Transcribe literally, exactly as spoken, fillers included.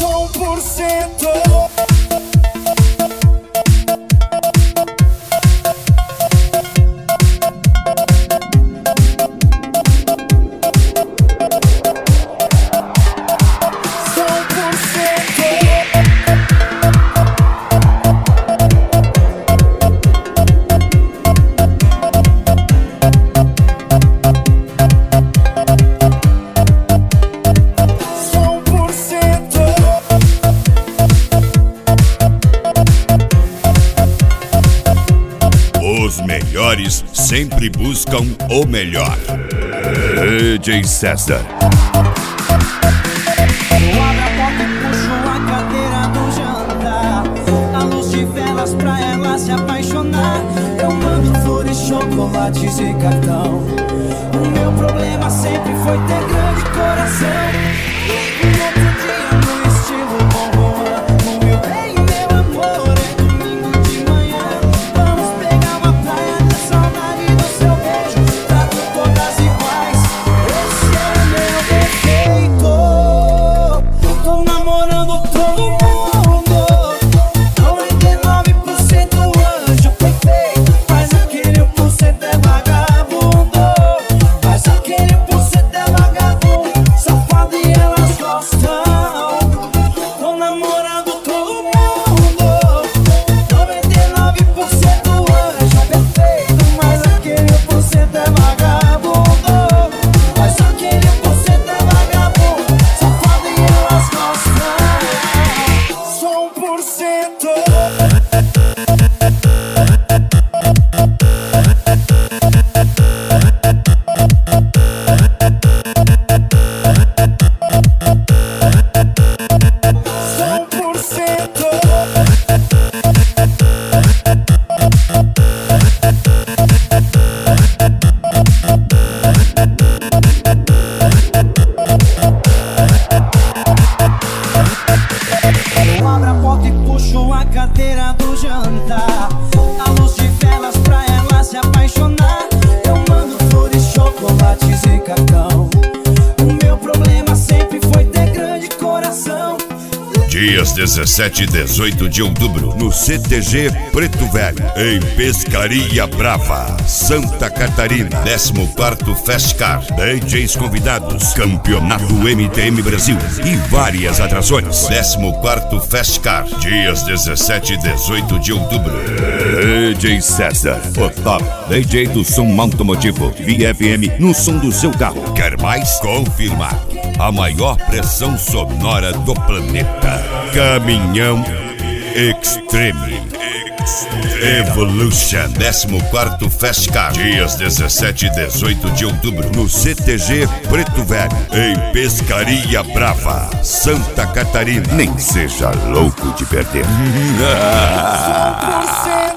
um por cento. Os melhores sempre buscam o melhor. D J César. Eu abro a porta e puxo a cadeira do jantar. A luz de velas pra ela se apaixonar. Eu mando flores, chocolates e cartão. O meu problema sempre foi ter grande coração. Um outro dia no estilo Bom Juan. No meu bem, meu amor, é domingo de manhã. Vamos pegar uma praia de saudade do seu beijo. Trato todas iguais, esse é o meu defeito. Tô namorando todo mundo, noventa e nove por cento anjo perfeito. Mas aquele um por cento é vagabundo. Mas aquele um por cento é vagabundo, safado e elas gostam. Tô namorando todo mundo, noventa e nove por cento anjo perfeito. Mas aquele um por cento é vagabundo. Mas aquele um por cento é vagabundo, safado e elas gostam. Só um por cento. Só um por cento. Eu abro a porta e puxo a cadeira do jantar. A luz de velas pra ela se apaixonar. Eu mando flores, chocolates e cartão. O meu problema sempre foi ter grande coração. Dias dezessete e dezoito de outubro, no C T G Preto Velho, em Pescaria Brava, Santa Catarina. décimo quarto Festcar, D Js convidados, Campeonato M T M Brasil e várias atrações. décimo quarto Festcar, dias dezessete e dezoito de outubro. D J César, o top D J do som automotivo V F M no som do seu carro. Quer mais? Confirmar. A maior pressão sonora do planeta. Caminhão Extreme Evolution, décimo quarto Festcar, dias dezessete e dezoito de outubro, no C T G Preto Velho, em Pescaria Brava, Santa Catarina. Nem seja louco de perder. um por cento.